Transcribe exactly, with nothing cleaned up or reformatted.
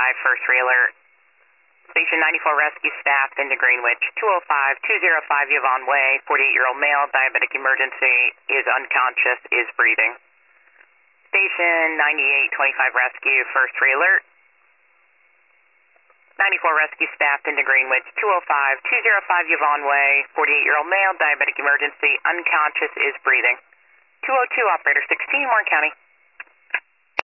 five, first re-alert. Station ninety-four rescue staff into Greenwich. two oh five, two oh five Yvonne Way, forty-eight-year-old male, diabetic emergency, is unconscious, is breathing. Station ninety-eight twenty-five rescue, first re-alert. ninety-four rescue staff into Greenwich. two oh five, two oh five Yvonne Way, forty-eight-year-old male, diabetic emergency, unconscious, is breathing. two oh two operator sixteen, Warren County.